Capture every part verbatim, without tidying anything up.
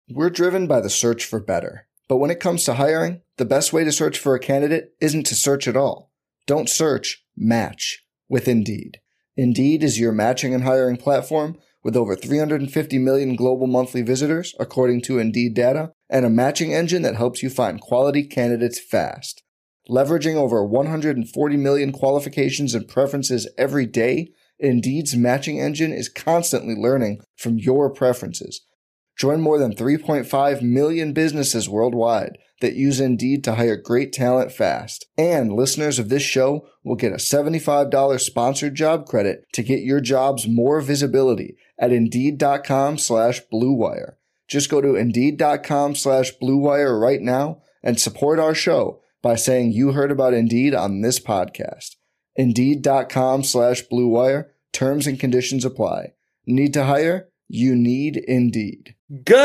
We're driven by the search for better. But when it comes to hiring, the best way to search for a candidate isn't to search at all. Don't search, match with Indeed. Indeed is your matching and hiring platform with over three hundred fifty million global monthly visitors, according to Indeed data, and a matching engine that helps you find quality candidates fast. Leveraging over one hundred forty million qualifications and preferences every day, Indeed's matching engine is constantly learning from your preferences. Join more than three point five million businesses worldwide that use Indeed to hire great talent fast. And listeners of this show will get a seventy-five dollars sponsored job credit to get your jobs more visibility at Indeed.com slash Blue Wire. Just go to Indeed.com slash Blue Wire right now and support our show by saying you heard about Indeed on this podcast. Indeed.com slash Blue Wire. Terms and conditions apply. Need to hire? You need Indeed.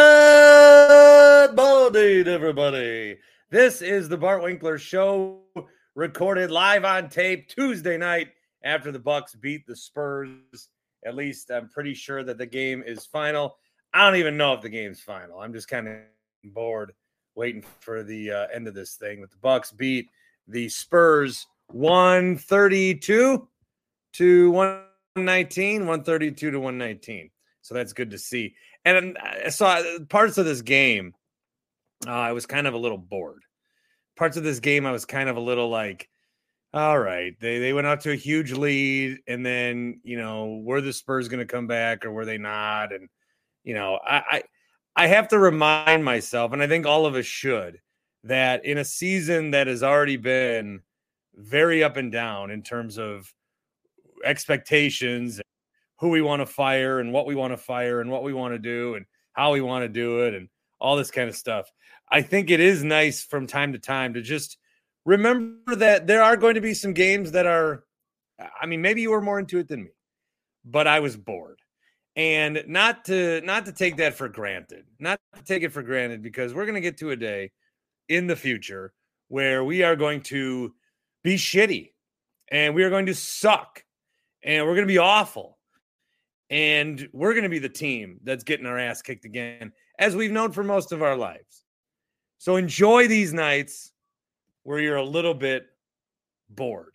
Good morning, everybody. This is the Bart Winkler Show, recorded live on tape Tuesday night after the Bucks beat the Spurs. At least I'm pretty sure that the game is final. I don't even know if the game's final. I'm just kind of bored waiting for the uh, end of this thing. But the Bucks beat the Spurs one thirty-two to one nineteen, one thirty-two to one nineteen. So that's good to see. And I saw parts of this game, uh, I was kind of a little bored. Parts of this game, I was kind of a little like, all right, they, they went out to a huge lead. And then, you know, were the Spurs going to come back or were they not? And, you know, I, I I have to remind myself, and I think all of us should, that in a season that has already been very up and down in terms of expectations, who we want to fire and what we want to fire and what we want to do and how we want to do it and all this kind of stuff. I think it is nice from time to time to just remember that there are going to be some games that are, I mean, maybe you were more into it than me, but I was bored. And not to not to take that for granted, not to take it for granted, because we're going to get to a day in the future where we are going to be shitty and we are going to suck and we're going to be awful. And we're going to be the team that's getting our ass kicked again, as we've known for most of our lives. So enjoy these nights where you're a little bit bored.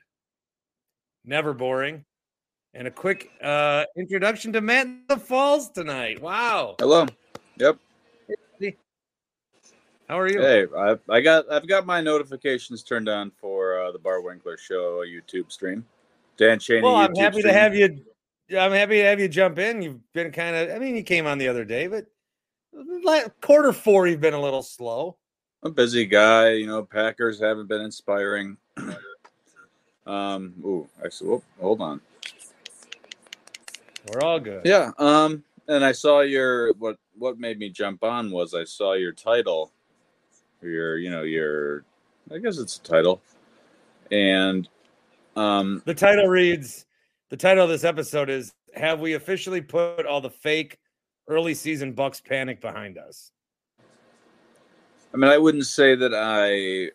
Never boring. And a quick uh, introduction to Matt in the Falls tonight. Wow. Hello. Yep. Hey. How are you? Hey, I, I got I've got my notifications turned on for uh, the Bart Winkler Show YouTube stream. Dan Chaney. Well, I'm YouTube happy stream. to have you. I'm happy to have you jump in. You've been kind of, I mean, you came on the other day, but like quarter four, you've been a little slow. I'm a busy guy. You know, Packers haven't been inspiring. um, ooh, actually, whoop, hold on. We're all good. Yeah. Um, and I saw your, what, what made me jump on was I saw your title, your, you know, your, I guess it's a title. And, um, the title reads, The title of this episode is, have we officially put all the fake early season Bucks panic behind us? I mean, I wouldn't say that I,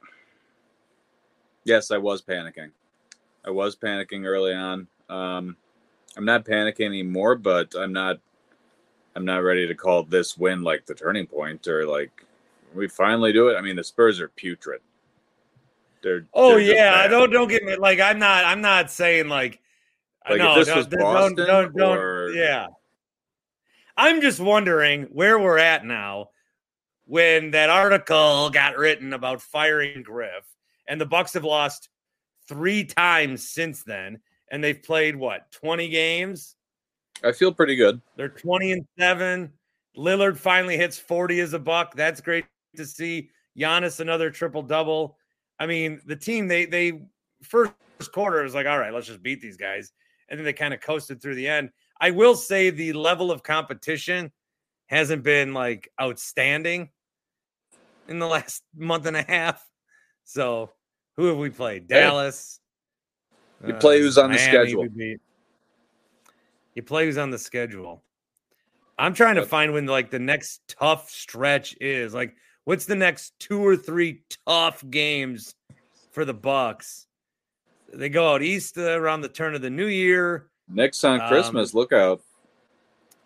yes, I was panicking. I was panicking early on. Um, I'm not panicking anymore, but I'm not, I'm not ready to call this win like the turning point or like we finally do it. I mean, the Spurs are putrid. They're, oh they're yeah. Don't, don't get me like, I'm not, I'm not saying like, Like no, if this don't, was don't, Boston don't, don't, or... yeah. I'm just wondering where we're at now when that article got written about firing Griff, and the Bucks have lost three times since then, and they've played what, twenty games? I feel pretty good. They're twenty and seven. Lillard finally hits forty as a Buck. That's great to see. Giannis another triple double. I mean, the team they they first quarter was like, all right, let's just beat these guys. And then they kind of coasted through the end. I will say the level of competition hasn't been like outstanding in the last month and a half. So who have we played? Dallas. You play who's on Miami, the schedule. You play who's on the schedule. I'm trying to find when like the next tough stretch is. Like, what's the next two or three tough games for the Bucks? They go out east uh, around the turn of the new year. Knicks on Christmas. Um, look out.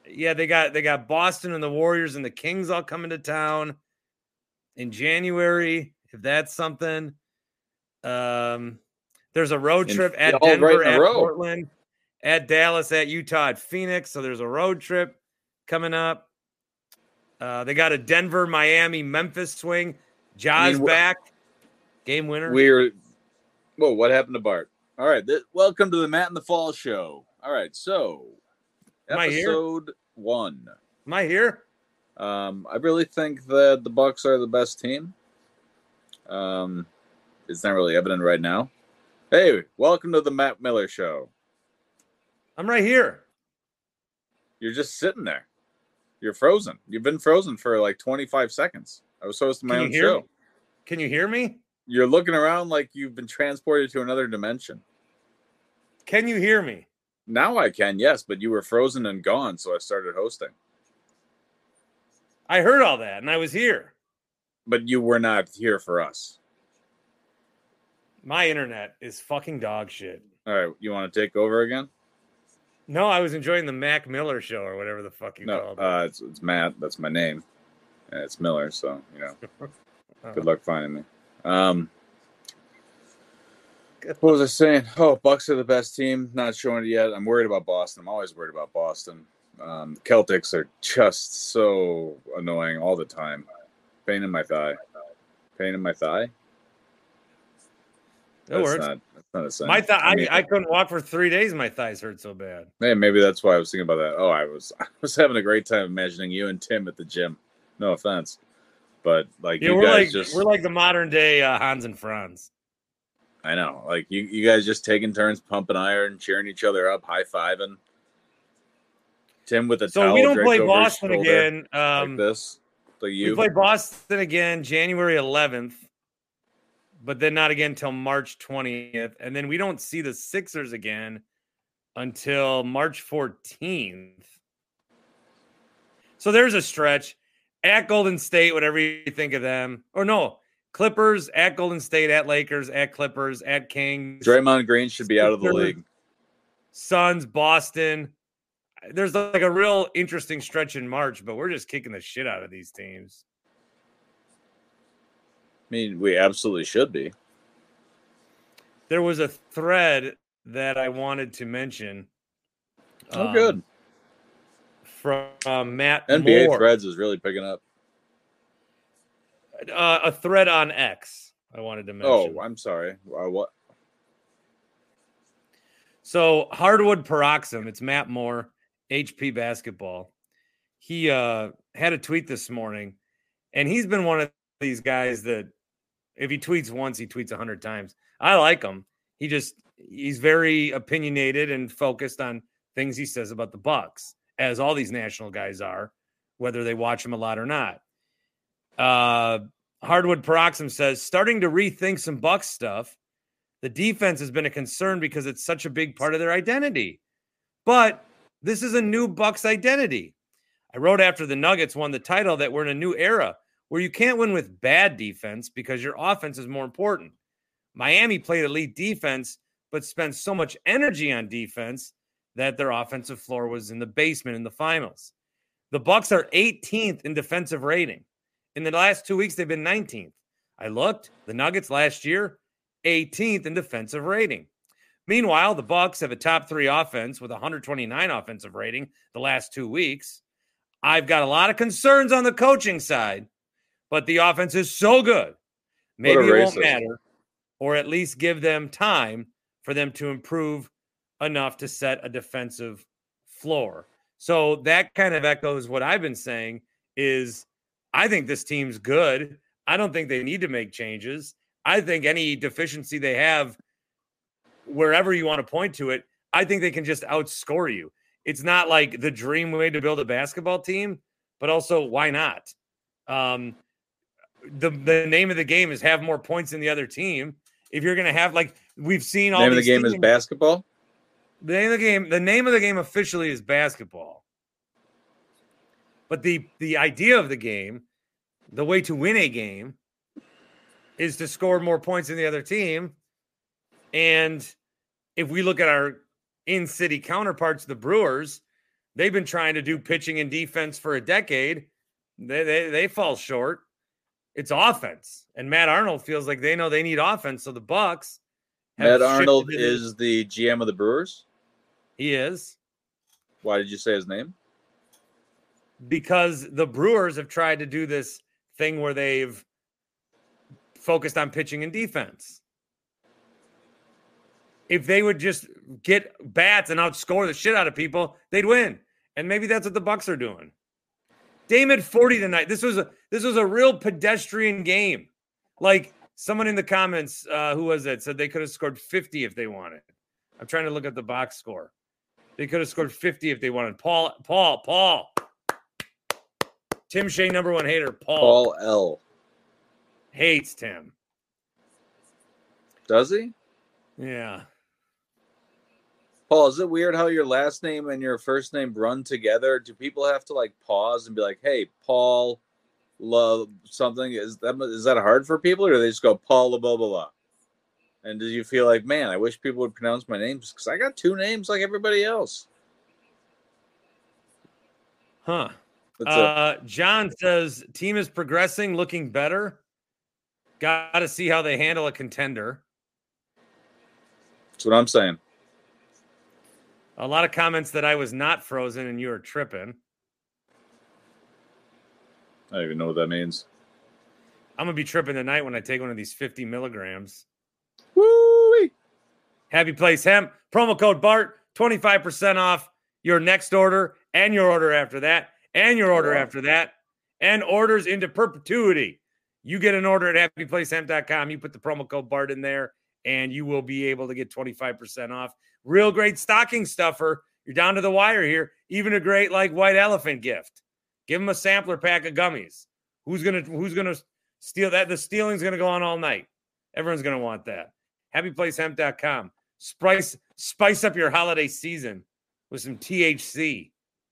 Yeah, they got they got Boston and the Warriors and the Kings all coming to town in January, if that's something. Um, there's a road trip In, at all right Denver, in a at row. Portland, at Dallas, at Utah, at Phoenix. So there's a road trip coming up. Uh, they got a Denver, Miami, Memphis swing. Ja's I mean, back. Game winner. We're whoa, what happened to Bart? All right, th- welcome to the Matt in the Fall show. All right, so Am I here? episode one. Am I here? Um, I really think that the Bucks are the best team. Um, it's not really evident right now. Hey, welcome to the Matt Miller show. I'm right here. You're just sitting there. You're frozen. You've been frozen for like twenty-five seconds. I was hosting my Can you own hear show. me? Can you hear me? You're looking around like you've been transported to another dimension. Can you hear me? Now I can, yes, but you were frozen and gone, so I started hosting. I heard all that, and I was here. But you were not here for us. My internet is fucking dog shit. All right, you want to take over again? No, I was enjoying the Mac Miller show or whatever the fuck you No, called it. uh, it's, it's Matt. That's my name. And it's Miller, so, you know, good luck finding me. Um, what was I saying? Oh, Bucks are the best team. Not showing it yet. I'm worried about Boston. I'm always worried about Boston. Um, Celtics are just so annoying all the time. Pain in my thigh. Pain in my thigh? That works. Not, that's not a sentence. My thigh, I, mean, I, I couldn't walk for three days. My thighs hurt so bad. Hey, maybe that's why I was thinking about that. Oh, I was I was having a great time imagining you and Tim at the gym. No offense, but like Yeah, you we're guys like just we're like the modern day uh, Hans and Franz. I know, like you, you guys just taking turns pumping iron, cheering each other up, high fiving. Tim with a So towel we don't draped play over Boston his shoulder, again. Um, like this. Like you. We play Boston again January eleventh, but then not again until March twentieth, and then we don't see the Sixers again until March fourteenth. So there's a stretch. At Golden State, whatever you think of them. Or no, Clippers, at Golden State, at Lakers, at Clippers, at Kings. Draymond Green should be out of the league. Suns, Boston. There's like a real interesting stretch in March, but we're just kicking the shit out of these teams. I mean, we absolutely should be. There was a thread that I wanted to mention. Oh, um, good. From uh, Matt N B A Moore. Threads is really picking up. Uh, a thread on X I wanted to mention. Oh, I'm sorry. Uh, what? So Hardwood Peroxim, it's Matt Moore, H P Basketball. He uh, had a tweet this morning, and he's been one of these guys that if he tweets once, he tweets a hundred times. I like him. He just he's very opinionated and focused on things he says about the Bucks, as all these national guys are, whether they watch him a lot or not. Uh, Hardwood Peroxim says, starting to rethink some Bucks stuff. The defense has been a concern because it's such a big part of their identity. But this is a new Bucks identity. I wrote after the Nuggets won the title that we're in a new era where you can't win with bad defense because your offense is more important. Miami played elite defense, but spent so much energy on defense that their offensive floor was in the basement in the finals. The Bucks are eighteenth in defensive rating. In the last two weeks, they've been nineteenth. I looked, the Nuggets last year, eighteenth in defensive rating. Meanwhile, the Bucks have a top three offense with one hundred twenty-nine offensive rating the last two weeks. I've got a lot of concerns on the coaching side, but the offense is so good. Maybe it won't matter, or at least give them time for them to improve enough to set a defensive floor. So that kind of echoes what I've been saying is I think this team's good. I don't think they need to make changes. I think any deficiency they have, wherever you want to point to it, I think they can just outscore you. It's not like the dream way to build a basketball team, but also why not? Um, the, the name of the game is have more points than the other team. If you're going to have, like we've seen all the name of the game teams, is basketball. The name of the game, the name of the game officially is basketball. But the the idea of the game, the way to win a game, is to score more points than the other team. And if we look at our in-city counterparts, the Brewers, They've been trying to do pitching and defense for a decade. They, they, they fall short. It's offense. And Matt Arnold feels like they know they need offense. So the Bucks. Matt Arnold is the G M of the Brewers? He is. Why did you say his name? Because the Brewers have tried to do this thing where they've focused on pitching and defense. If they would just get bats and outscore the shit out of people, they'd win. And maybe that's what the Bucks are doing. Dame had forty tonight. This was a this was a real pedestrian game. Like someone in the comments, uh, who was it, said they could have scored fifty if they wanted. I'm trying to look at the box score. They could have scored fifty if they wanted. Paul, Paul, Paul. Tim Shea, number one hater. Paul. Paul L. Hates Tim. Does he? Yeah. Paul, is it weird how your last name and your first name run together? Do people have to like pause and be like, "Hey, Paul, love something"? Is that is that hard for people, or do they just go Paul blah blah blah? And do you feel like, man, I wish people would pronounce my names because I got two names like everybody else? Huh. Uh, John says team is progressing, looking better. Got to see how they handle a contender. That's what I'm saying. A lot of comments that I was not frozen and you were tripping. I don't even know what that means. I'm going to be tripping tonight when I take one of these fifty milligrams. Woo! Happy Place Hemp. Promo code BART. twenty-five percent off your next order and your order after that and your order wow. after that and orders into perpetuity. You get an order at happy place hemp dot com. You put the promo code BART in there and you will be able to get twenty-five percent off. Real great stocking stuffer. You're down to the wire here. Even a great like white elephant gift. Give them a sampler pack of gummies. Who's gonna Who's gonna steal that? The stealing's gonna go on all night. Everyone's gonna want that. happy place hemp dot com. Spice spice up your holiday season with some T H C.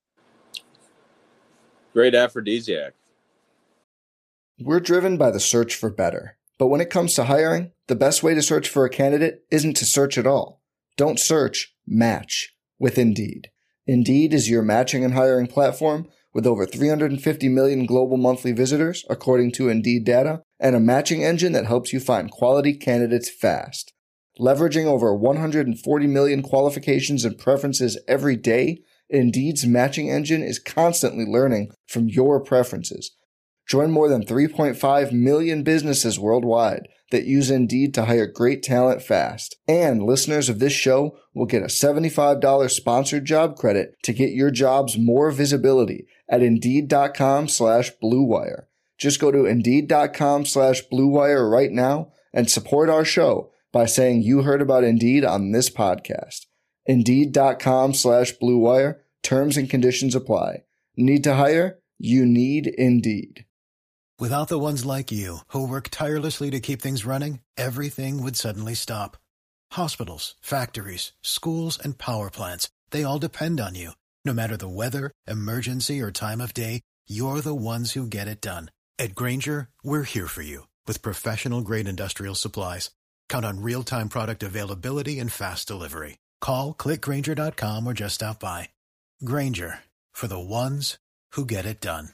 Great aphrodisiac. We're driven by the search for better. But when it comes to hiring, the best way to search for a candidate isn't to search at all. Don't search, match with Indeed. Indeed is your matching and hiring platform with over three hundred fifty million global monthly visitors, according to Indeed data, and a matching engine that helps you find quality candidates fast. Leveraging over one hundred forty million qualifications and preferences every day, Indeed's matching engine is constantly learning from your preferences. Join more than three point five million businesses worldwide that use Indeed to hire great talent fast. And listeners of this show will get a seventy-five dollars sponsored job credit to get your jobs more visibility at Indeed.com slash Blue Wire. Just go to Indeed.com slash Blue Wire right now and support our show by saying you heard about Indeed on this podcast. Indeed.com slash Blue Wire. Terms and conditions apply. Need to hire? You need Indeed. Without the ones like you, who work tirelessly to keep things running, everything would suddenly stop. Hospitals, factories, schools, and power plants, they all depend on you. No matter the weather, emergency, or time of day, you're the ones who get it done. At Grainger, we're here for you with professional-grade industrial supplies. Count on real-time product availability and fast delivery. Call, click Grainger dot com, or just stop by. Grainger, for the ones who get it done.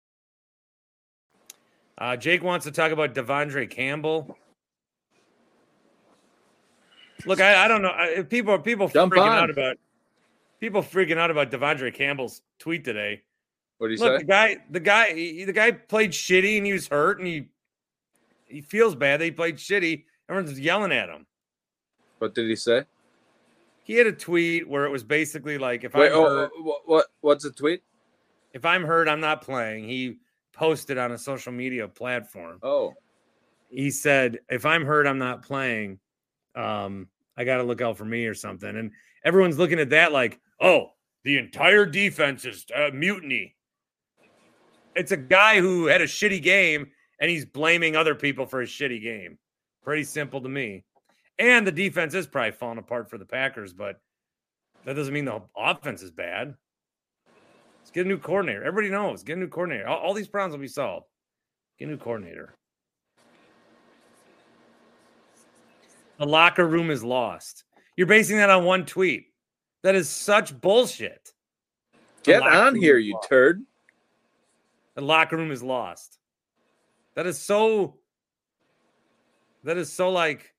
Uh, Jake wants to talk about Devondre Campbell. Look, I, I don't know. I, people people Jump freaking on. out about people freaking out about Devondre Campbell's tweet today. What do you Look, say? the guy, the guy, he, the guy played shitty and he was hurt and he he feels bad that he played shitty. Everyone's yelling at him. What did he say? He had a tweet where it was basically like, if Wait, I'm oh, hurt, what, what? What's the tweet? if I'm hurt, I'm not playing. He posted on a social media platform. Oh, He said, if I'm hurt, I'm not playing. Um, I got to look out for me or something. And everyone's looking at that like, oh, the entire defense is uh, mutiny. It's a guy who had a shitty game and he's blaming other people for his shitty game. Pretty simple to me. And the defense is probably falling apart for the Packers, but that doesn't mean the offense is bad. Let's get a new coordinator. Everybody knows. Get a new coordinator. All, all these problems will be solved. Get a new coordinator. The locker room is lost. You're basing that on one tweet. That is such bullshit. Get on here, you lost. turd. The locker room is lost. That is so, that is so like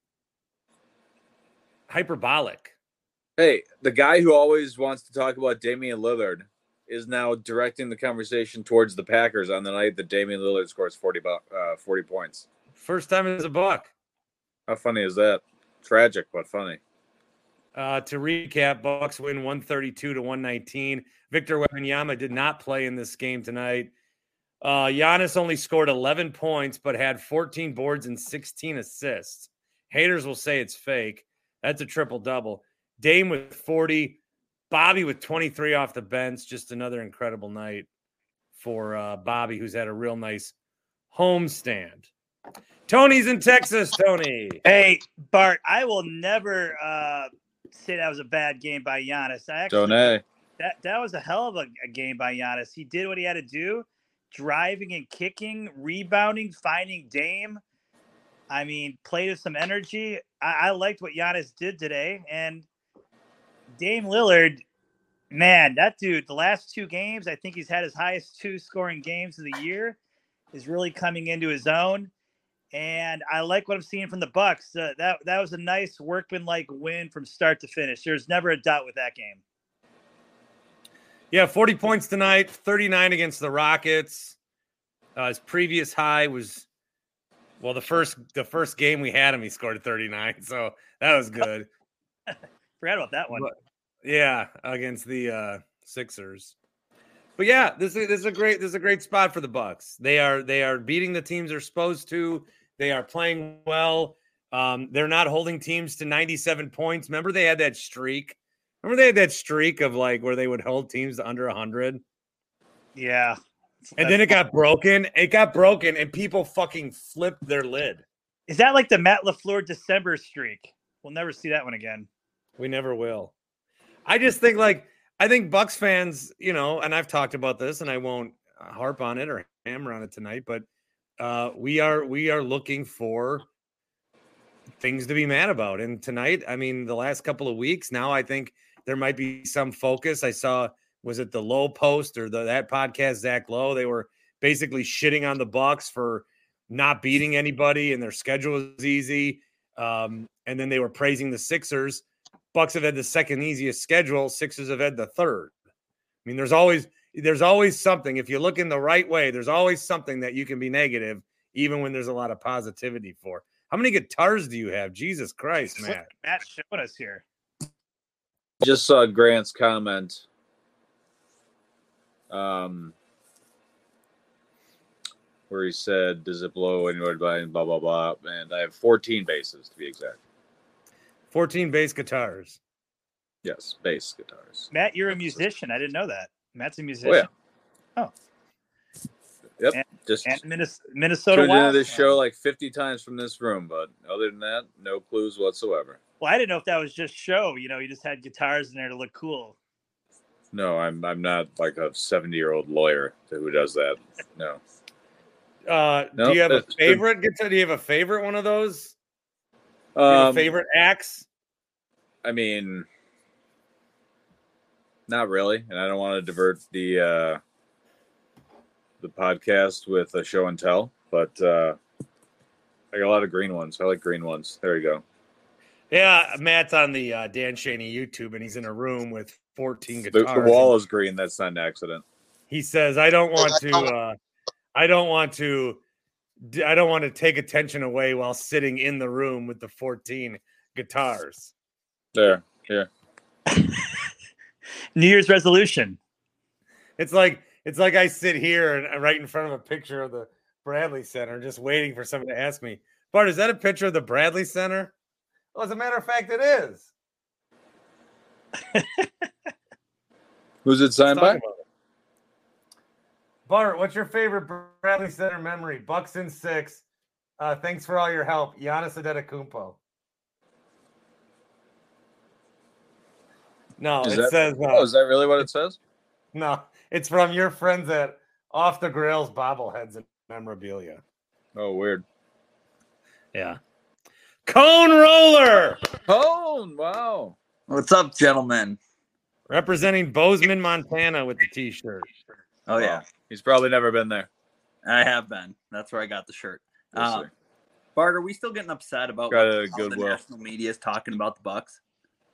hyperbolic. Hey, the guy who always wants to talk about Damian Lillard is now directing the conversation towards the Packers on the night that Damian Lillard scores forty, uh, forty points. First time as a Buck. How funny is that? Tragic, but funny. Uh, to recap, Bucks win one thirty-two to one nineteen. Victor Wembanyama did not play in this game tonight. Uh, Giannis only scored eleven points, but had fourteen boards and sixteen assists. Haters will say it's fake. That's a triple-double. Dame with forty. Bobby with twenty-three off the bench. Just another incredible night for uh, Bobby, who's had a real nice homestand. Tony's in Texas, Tony. Hey, Bart, I will never uh, say that was a bad game by Giannis. I actually, Don't that, that was a hell of a, a game by Giannis. He did what he had to do, driving and kicking, rebounding, finding Dame. I mean, played with some energy. I, I liked what Giannis did today. And Dame Lillard, man, that dude, the last two games, I think he's had his highest two scoring games of the year, is really coming into his own. And I like what I'm seeing from the Bucks. Uh, that that was a nice workmanlike win from start to finish. There's never a doubt with that game. Yeah, forty points tonight, thirty-nine against the Rockets. Uh, his previous high was, well, the first the first game we had him, he scored thirty-nine, so that was good. Forgot about that one. But, yeah, against the uh, Sixers. But yeah, this is this is a great this is a great spot for the Bucks. They are they are beating the teams they're supposed to. They are playing well. Um, they're not holding teams to ninety-seven points. Remember they had that streak. Remember they had that streak of like where they would hold teams to under one hundred. Yeah. And then it got broken. It got broken, and people fucking flipped their lid. Is that like the Matt LaFleur December streak? We'll never see that one again. We never will. I just think like I think Bucks fans, you know, and I've talked about this, and I won't harp on it or hammer on it tonight, but uh, we are we are looking for things to be mad about. And tonight, I mean, the last couple of weeks, now I think there might be some focus. I saw, was it the Low Post or the that podcast, Zach Lowe? They were basically shitting on the Bucks for not beating anybody, and their schedule was easy. Um, and then they were praising the Sixers. Bucks have had the second easiest schedule. Sixers have had the third. I mean, there's always there's always something. If you look in the right way, there's always something that you can be negative, even when there's a lot of positivity for. How many guitars do you have? Jesus Christ, Matt. Matt's showing us here. Just saw Grant's comment. Um, where he said, "Does it blow anywhere by blah blah blah?" And I have fourteen basses to be exact. fourteen bass guitars. Yes, bass guitars. Matt, you're a musician. I didn't know that. Matt's a musician. Oh, yeah. Oh. Yep. And, Just and Minnesota, Minnesota tuned into Wild this fan. show like fifty times from this room, but other than that, no clues whatsoever. Well, I didn't know if that was just show. You know, you just had guitars in there to look cool. No, I'm I'm not like a seventy-year-old lawyer who does that. No. Uh, No, do you have a that's- favorite guitar? Do you have a favorite one of those? Do you have a Um, favorite axe? I mean, not really, and I don't want to divert the uh, the podcast with a show and tell, but uh, I got a lot of green ones. I like green ones. There you go. Yeah, Matt's on the uh, Dan Shaney YouTube, and he's in a room with fourteen The, guitars. the wall is green. That's not an accident. He says, "I don't want to. Uh, I don't want to. I don't want to take attention away while sitting in the room with the fourteen guitars." There, here. New Year's resolution. It's like it's like I sit here and right in front of a picture of the Bradley Center, just waiting for someone to ask me, "Bart, is that a picture of the Bradley Center?" Well, as a matter of fact, it is. Who's it signed Let's by? talk about it. Bart, what's your favorite Bradley Center memory? Bucks in six. Uh, thanks for all your help, Giannis Antetokounmpo. No, Is it that, says uh, oh, is that really what it says? no. It's from your friends at Off the Grails bobbleheads and memorabilia. Oh, weird. Yeah. Cone roller. Oh, wow. What's up, gentlemen? Representing Bozeman, Montana with the T-shirt. Oh, yeah. He's probably never been there. I have been. That's where I got the shirt. Yes, Uh, sir. Bart, are we still getting upset about Got what, a how good the will. national media is talking about the Bucks?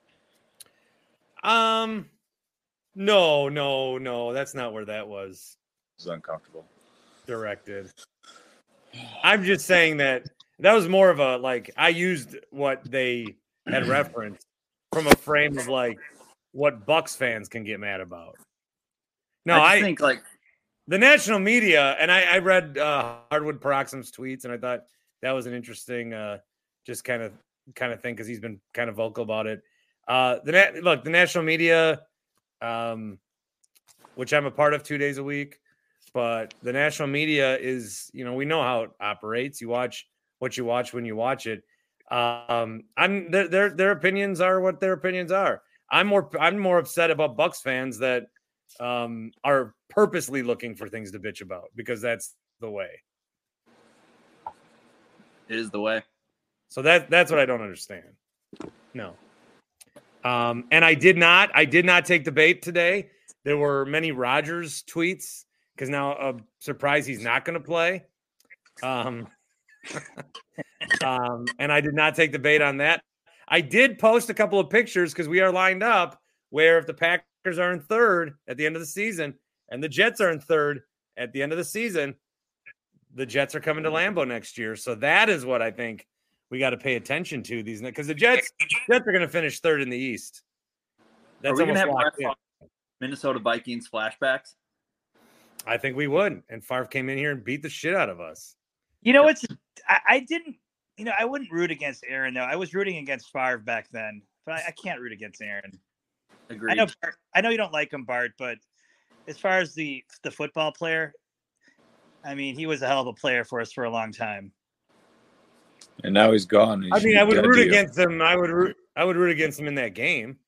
Um, no, no, no. That's not where that was It's uncomfortable. directed. I'm just saying that that was more of a, like, I used what they had referenced from a frame of, like, what Bucks fans can get mad about. No, I, just I think like the national media, and I, I read uh, Hardwood Paroxysm's tweets, and I thought that was an interesting, uh, just kind of kind of thing because he's been kind of vocal about it. Uh, the na- look, the national media, um, which I'm a part of two days a week, but the national media is, you know, we know how it operates. You watch what you watch when you watch it. Um, I'm their their their opinions are what their opinions are. I'm more I'm more upset about Bucks fans that um, are purposely looking for things to bitch about because that's the way. it is the way. So that that's what I don't understand. No. Um, and I did not I did not take the bait today. There were many Rodgers tweets because now I'm surprised he's not going to play. Um, um, and I did not take the bait on that. I did post a couple of pictures because we are lined up where if the Packers are in third at the end of the season and the Jets are in third at the end of the season, the Jets are coming to Lambeau next year. So that is what I think we got to pay attention to these because the Jets, Jets are going to finish third in the East. Are That's we gonna almost have locked in. Brett Favre, Minnesota Vikings flashbacks? I think we would. And Favre came in here and beat the shit out of us. You know what's I, I didn't you know I wouldn't root against Aaron though. I was rooting against Favre back then, but I, I can't root against Aaron. Agreed. I know Bart, I know you don't like him, Bart, but as far as the the football player, I mean, he was a hell of a player for us for a long time. And now he's gone. He I should mean, be I would dead root to you. against him. I would root. I would root against him in that game.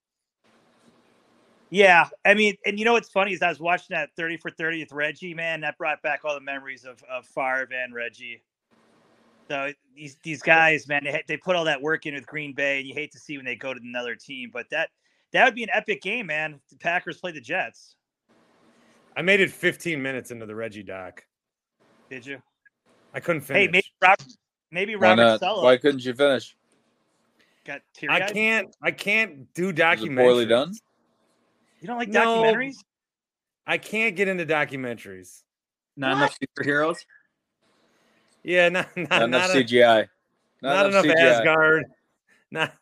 Yeah, I mean, and you know what's funny is I was watching that thirty for thirty with Reggie. Man, that brought back all the memories of of Favre and Reggie. So these these guys, man, they they put all that work in with Green Bay, and you hate to see when they go to another team. But that that would be an epic game, man. If the Packers play the Jets. I made it fifteen minutes into the Reggie doc. Did you? I couldn't finish. Hey, maybe Robert, maybe Why Robert not? Sala Why couldn't you finish? got teary I eyed. can't. I can't do Was documentaries. it poorly done? You don't like No. documentaries? I can't get into documentaries. Not enough superheroes. Yeah, not not, Not, enough not, C G I. a, not enough C G I. Asgard. Not.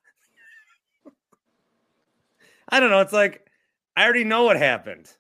I don't know. It's like I already know what happened.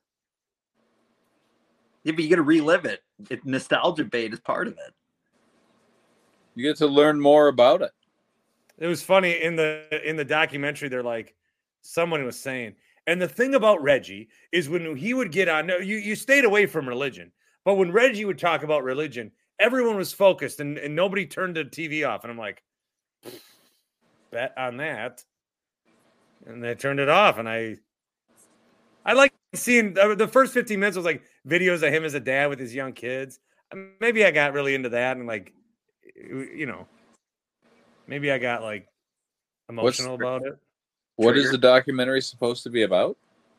Yeah, but you got to relive it. it. Nostalgia bait is part of it. You get to learn more about it. It was funny in the in the documentary. They're like, someone was saying, and the thing about Reggie is when he would get on. No, you you stayed away from religion, but when Reggie would talk about religion, everyone was focused and, and nobody turned the T V off. And I'm like, bet on that. And they turned it off, and I I like seeing the first fifteen minutes was like videos of him as a dad with his young kids. Maybe I got really into that and like, you know, maybe I got like emotional What's, about it. What Trigger. is the documentary supposed to be about?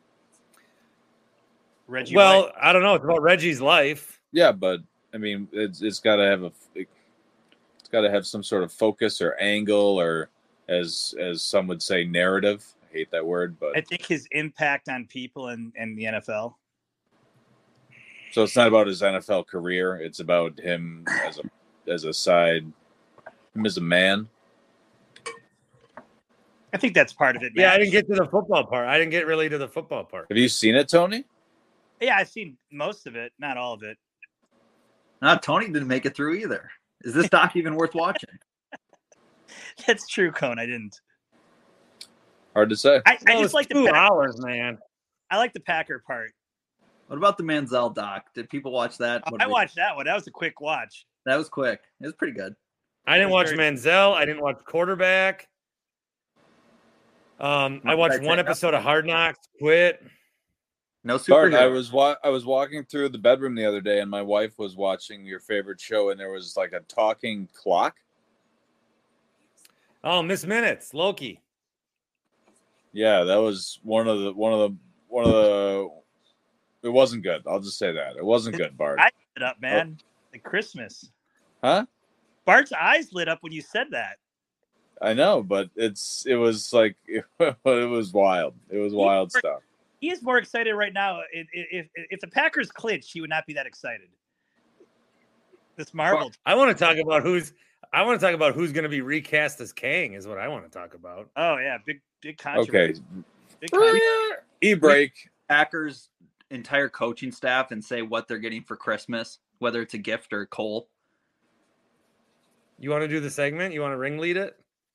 Reggie Well, White. I don't know. It's about Reggie's life. Yeah, but I mean, it's it's got to have a, it's got to have some sort of focus or angle, or as as some would say, narrative. I hate that word, but I think his impact on people in, in the N F L. so it's not about his N F L career. It's about him as a as a side, him as a man. I think that's part of it. Yeah, I Matt. didn't get to the football part. I didn't get really to the football part. Have you seen it, Tony? Yeah, I've seen most of it, not all of it. No, Tony didn't make it through either. Is this doc even worth watching? That's true, Cone. I didn't. Hard to say. I, I Well, just it's like the two Pack- hours, man. I like the Packer part. What about the Manziel doc? Did people watch that? What I did they- watched that one. That was a quick watch. That was quick. It was pretty good. I didn't That's watch very- Manziel. I didn't watch quarterback. Um, I watched That's one it. episode of Hard Knocks. Quit. No Bart, superhero. I was wa- I was walking through the bedroom the other day, and my wife was watching your favorite show, and there was like a talking clock. Oh, Miss Minutes, Loki. Yeah, that was one of the one of the one of the. It wasn't good. I'll just say that it wasn't good, Bart. I lit up, man. Oh. Like Christmas. Huh? Bart's eyes lit up when you said that. I know, but it's it was like it, it was wild. It was wild he, stuff. He is more excited right now. If, if if the Packers clinch, he would not be that excited. This marble. I want to talk about who's. I want to talk about who's going to be recast as Kang. Is what I want to talk about. Oh yeah, big big controversy. Okay. Big controversy. E-break. Packers entire coaching staff and say what they're getting for Christmas, whether it's a gift or Cole. You want to do the segment? You want to ringlead it?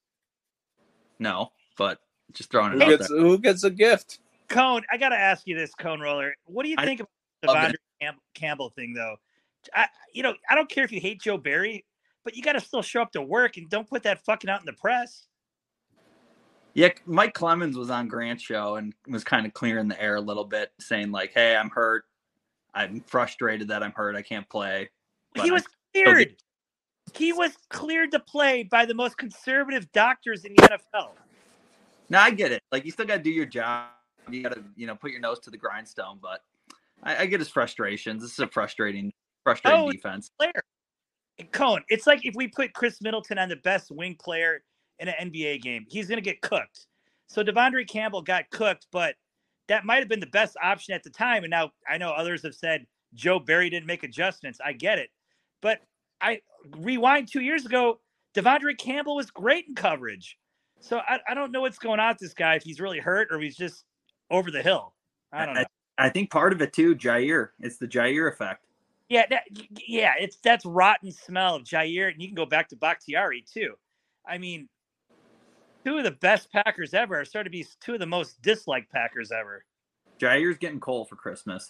No, but just throwing it Who out gets there. who gets a gift? Cone, I got to ask you this, Cone Roller. What do you I think of the Devondre Cam- Campbell thing, though? I, you know, I don't care if you hate Joe Barry, but you got to still show up to work and don't put that fucking out in the press. Yeah, Mike Clemens was on Grant's show and was kind of clearing the air a little bit, saying like, "Hey, I'm hurt. I'm frustrated that I'm hurt. I can't play." He was cleared. He was cleared to play by the most conservative doctors in the N F L. Now I get it. Like you still got to do your job. You got to, you know, put your nose to the grindstone. But I, I get his frustrations. This is a frustrating, frustrating oh, defense. Player, Cone. It's like if we put Chris Middleton on the best wing player in an N B A game, he's going to get cooked. So Devondre Campbell got cooked, but that might have been the best option at the time. And now I know others have said Joe Barry didn't make adjustments. I get it. But I rewind two years ago, Devondre Campbell was great in coverage. So I, I don't know what's going on with this guy, if he's really hurt or if he's just over the hill. I don't know. I, I think part of it too, Jair. It's the Jair effect. Yeah, that, yeah, it's that's rotten smell of Jair, and you can go back to Bakhtiari too. I mean, two of the best Packers ever are starting to be two of the most disliked Packers ever. Jair's getting Cole for Christmas.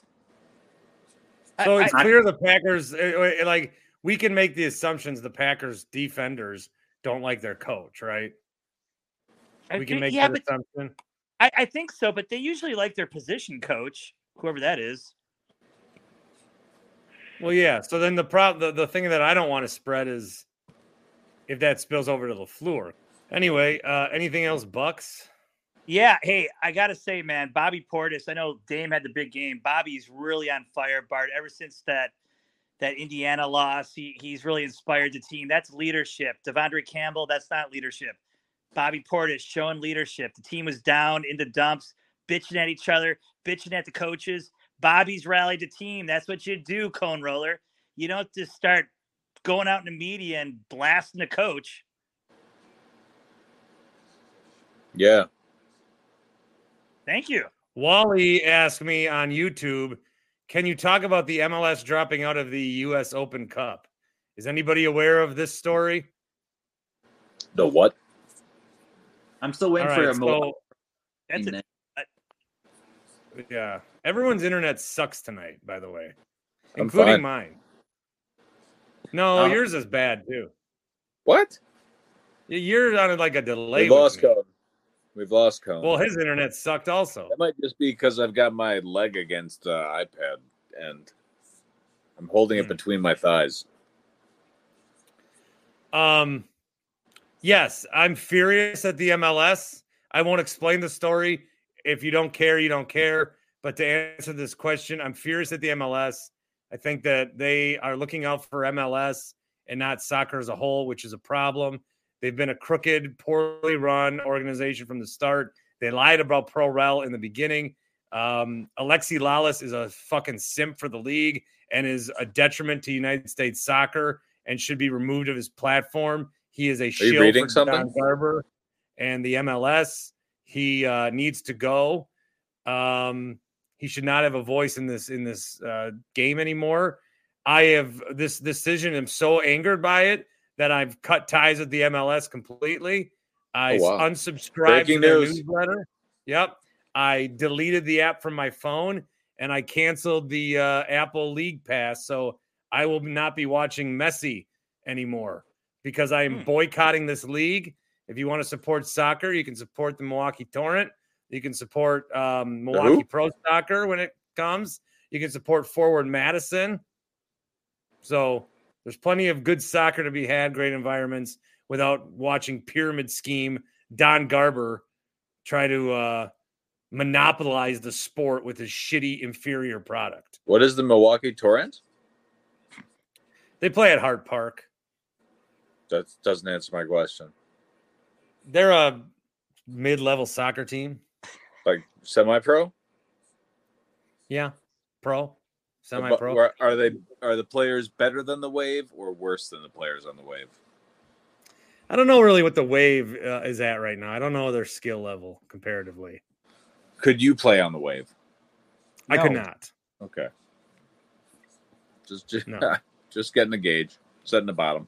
So I, it's I, clear the Packers, like, we can make the assumptions the Packers defenders don't like their coach, right? I, We can make yeah, that but assumption. I, I think so, but they usually like their position coach, whoever that is. Well, yeah. So then the problem, the, the thing that I don't want to spread is if that spills over to LaFleur. Anyway, uh, anything else, Bucks? Yeah, hey, I got to say, man, Bobby Portis, I know Dame had the big game. Bobby's really on fire, Bart. Ever since that that Indiana loss, he, he's really inspired the team. That's leadership. Devondre Campbell, that's not leadership. Bobby Portis showing leadership. The team was down in the dumps, bitching at each other, bitching at the coaches. Bobby's rallied the team. That's what you do, Cone Roller. You don't just start going out in the media and blasting the coach. Yeah. Thank you. Wally asked me on YouTube, can you talk about the M L S dropping out of the U S Open Cup? Is anybody aware of this story? The what? I'm still waiting All for right, a so, That's moment. it. yeah. Everyone's internet sucks tonight, by the way, I'm including fine. mine. No, Oh. yours is bad too. What? You're on like a delay. We've with lost me. Cone. We've lost Cone. Well, his internet sucked also. That might just be because I've got my leg against uh, iPad and I'm holding it Hmm. between my thighs. Um, yes, I'm furious at the M L S. I won't explain the story. If you don't care, you don't care. But to answer this question, I'm furious at the M L S. I think that they are looking out for M L S and not soccer as a whole, which is a problem. They've been a crooked, poorly run organization from the start. They lied about Pro-Rel in the beginning. Um, Alexi Lalas is a fucking simp for the league and is a detriment to United States soccer and should be removed of his platform. He is a shield reading for something? Don Garber and the M L S. He uh, needs to go. Um, he should not have a voice in this in this uh, game anymore. I have this decision. I'm so angered by it that I've cut ties with the M L S completely. I Oh, wow. unsubscribed Breaking to their news. newsletter. Yep. I deleted the app from my phone and I canceled the uh, Apple League Pass. So I will not be watching Messi anymore because I am Hmm. boycotting this league. If you want to support soccer, you can support the Milwaukee Torrent. You can support um, Milwaukee who? Pro Soccer when it comes. You can support Forward Madison. So there's plenty of good soccer to be had, great environments, without watching pyramid scheme Don Garber try to uh, monopolize the sport with his shitty, inferior product. What is the Milwaukee Torrent? They play at Hart Park. That doesn't answer my question. They're a mid-level soccer team. Like semi-pro? Yeah, pro, semi-pro. Are, are they are the players better than the Wave or worse than the players on the Wave? I don't know really what the Wave uh, is at right now. I don't know their skill level comparatively. Could you play on the Wave? I No. could not. Okay. Just just, No. just getting a gauge, setting the bottom.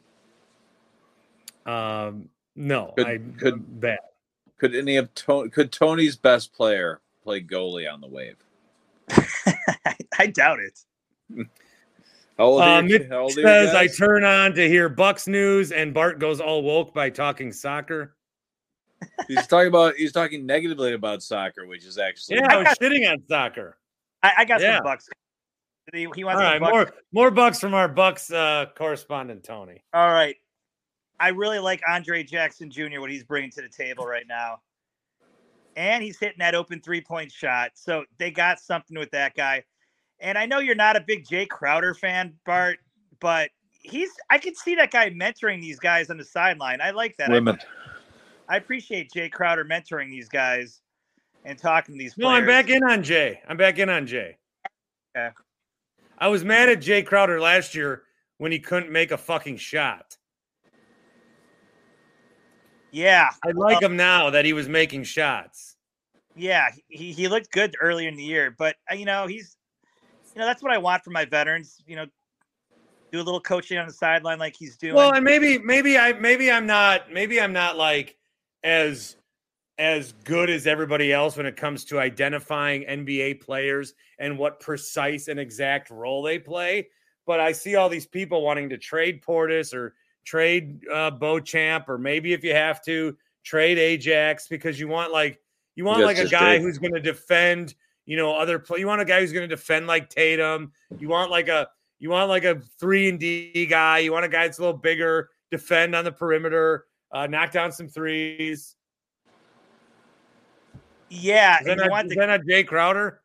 Um, no, Could- I could- bad. Could any of to- could Tony's best player play goalie on the Wave? I doubt it. How old Uh, are you? Mitch How old are you says I guys? turn on to hear Bucks news, and Bart goes all woke by talking soccer. He's talking about he's talking negatively about soccer, which is actually Yeah, I was shitting on soccer. I, I got Yeah. some Bucks. He, he All wants right, some Bucks. more more Bucks from our Bucks uh, correspondent Tony. All right. I really like Andre Jackson Junior, what he's bringing to the table right now. And he's hitting that open three-point shot. So they got something with that guy. And I know you're not a big Jay Crowder fan, Bart, but he's I can see that guy mentoring these guys on the sideline. I like that. I, women. I appreciate Jay Crowder mentoring these guys and talking to these No, players. I'm back in on Jay. I'm back in on Jay. Okay. I was mad at Jay Crowder last year when he couldn't make a fucking shot. Yeah. I like him now that he was making shots. Yeah, he, he looked good earlier in the year, but uh, you know, he's you know, that's what I want from my veterans, you know, do a little coaching on the sideline like he's doing. Well, and maybe maybe I maybe I'm not maybe I'm not like as as good as everybody else when it comes to identifying N B A players and what precise and exact role they play. But I see all these people wanting to trade Portis or trade uh, Beauchamp, or maybe if you have to trade Ajax because you want like you want Yes, like a just guy trade. who's going to defend, you know, other play. You want a guy who's going to defend like Tatum. You want like a you want like a three and D guy. You want a guy that's a little bigger, defend on the perimeter, uh, knock down some threes. yeah, Is that, and you not, want is the, that not Jay Crowder?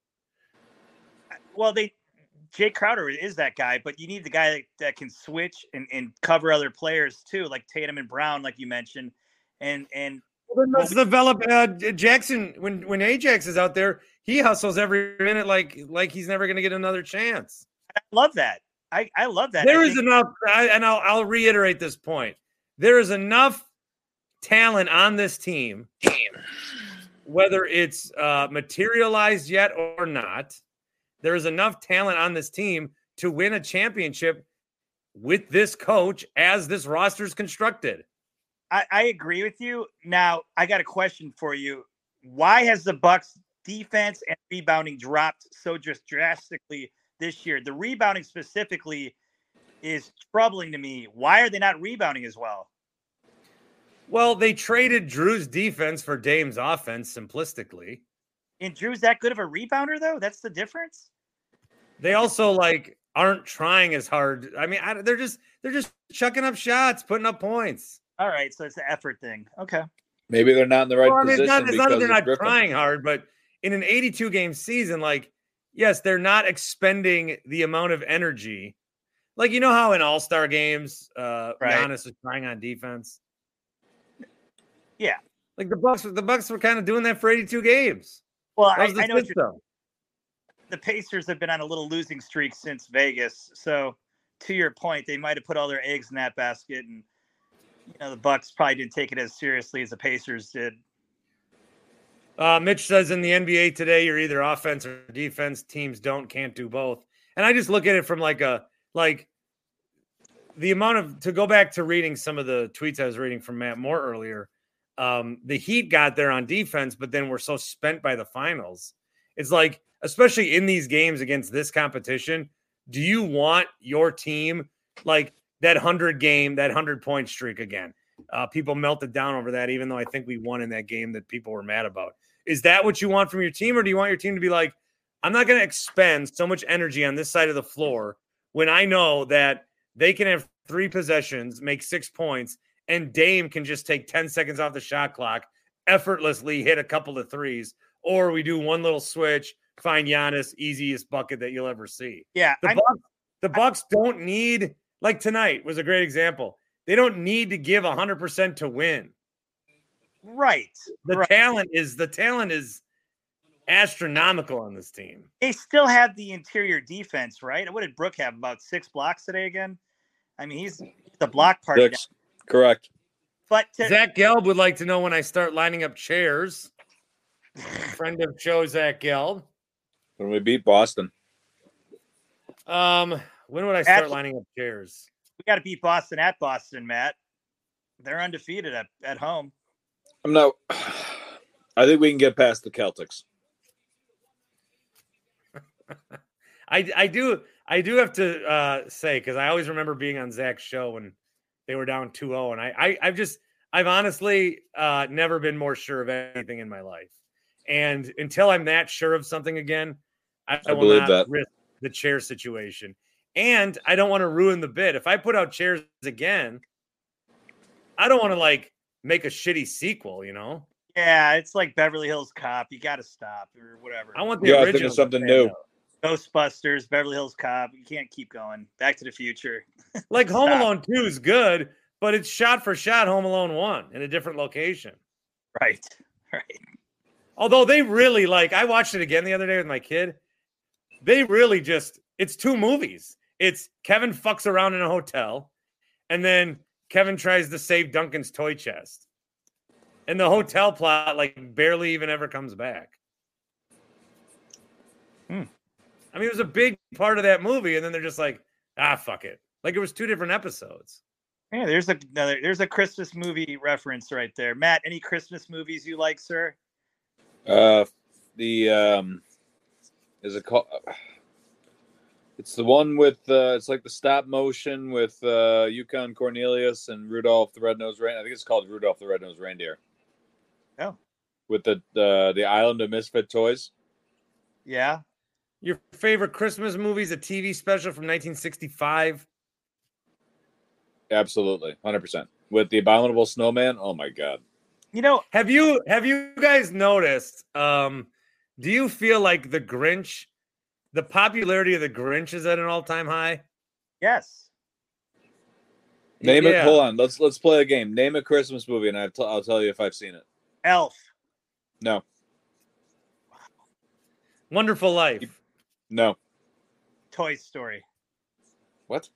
well, they Jay Crowder is that guy, but you need the guy that, that can switch and, and cover other players too, like Tatum and Brown, like you mentioned, and and Well, then let's develop uh, Jackson. When when Ajax is out there, he hustles every minute like like he's never going to get another chance. I love that. I, I love that. There I is think- enough, I, and I'll, I'll reiterate this point. There is enough talent on this team, whether it's uh, materialized yet or not. There is enough talent on this team to win a championship with this coach as this roster is constructed. I, I agree with you. Now, I got a question for you. Why has the Bucks defense and rebounding dropped so just drastically this year? The rebounding specifically is troubling to me. Why are they not rebounding as well? Well, they traded Drew's defense for Dame's offense simplistically. And Drew's that good of a rebounder, though? That's the difference? They also like aren't trying as hard. I mean, I, they're just they're just chucking up shots, putting up points. All right, so it's an effort thing. Okay. Maybe they're not in the right Well, I mean, position it's not, it's not that because they're of not Griffin. trying hard, but in an eighty-two game season, like, yes, they're not expending the amount of energy. Like, you know how in all-star games, uh, Right. Giannis is trying on defense. Yeah. Like the Bucks, the Bucks were kind of doing that for eighty-two games. Well, That I, was the I know what you're, system. the Pacers have been on a little losing streak since Vegas. So, to your point, they might have put all their eggs in that basket, and you know the Bucks probably didn't take it as seriously as the Pacers did. Uh, Mitch says in the N B A today, you're either offense or defense. Teams don't, can't do both. And I just look at it from like a, like the amount of, to go back to reading some of the tweets I was reading from Matt Moore earlier. Um, the Heat got there on defense, but then we're so spent by the finals. It's like, especially in these games against this competition, do you want your team like that hundred game, that hundred point streak again? Uh, people melted down over that, even though I think we won in that game that people were mad about. Is that what you want from your team? Or do you want your team to be like, I'm not going to expend so much energy on this side of the floor when I know that they can have three possessions, make six points, and Dame can just take ten seconds off the shot clock, effortlessly hit a couple of threes, or we do one little switch, find Giannis, easiest bucket that you'll ever see. Yeah, The I'm- Bucks, the Bucks don't need, like tonight was a great example. They don't need to give one hundred percent to win. right. The right. talent is the talent is astronomical on this team. They still have the interior defense, right? What did Brook have? About six blocks today again? I mean, he's the block party. Six. Correct. But to, Zach Gelb would like to know when I start lining up chairs. Friend of show, Zach Gelb. When we beat Boston. Um, when would I start At- lining up chairs? we got to beat Boston at Boston, Matt. They're undefeated at, at home. I'm not. I think we can get past the Celtics. I I do I do have to uh, say, because I always remember being on Zach's show when they were down two oh, and I, I I've just I've honestly uh, never been more sure of anything in my life. And until I'm that sure of something again, I, I, I will believe not that. risk the chair situation. And I don't want to ruin the bid. If I put out chairs again, I don't want to like make a shitty sequel, you know? Yeah, it's like Beverly Hills Cop. You got to stop or whatever. I want the Yeah, I was original. thinking something to stand new. out. Ghostbusters, Beverly Hills Cop. You can't keep going. Back to the Future. Like Home Stop. Alone two is good, but it's shot for shot Home Alone one in a different location. Right. Right. Although they really like, I watched it again the other day with my kid. They really just, it's two movies. It's Kevin fucks around in a hotel, and then Kevin tries to save Duncan's toy chest. And the hotel plot, like, barely even ever comes back. Hmm. I mean, it was a big part of that movie, and then they're just like, ah, fuck it. Like, it was two different episodes. Yeah, there's a another, there's a Christmas movie reference right there. Matt, any Christmas movies you like, sir? Uh, the um, is it called? It's the one with uh, it's like the stop motion with uh, Yukon Cornelius and Rudolph the Red-Nosed Reindeer. I think it's called Rudolph the Red-Nosed Reindeer. Oh, With the the the Island of Misfit Toys. yeah. Your favorite Christmas movie is a T V special from nineteen sixty-five. Absolutely, one hundred percent. With the Abominable Snowman. Oh my god. You know, Have you have you guys noticed? Um, do you feel like the Grinch, the popularity of the Grinch is at an all-time high? yes. Name Yeah. it. Hold on. Let's let's play a game. Name a Christmas movie, and I'll, t- I'll tell you if I've seen it. Elf. No, Wonderful Life. no. Toy Story. What?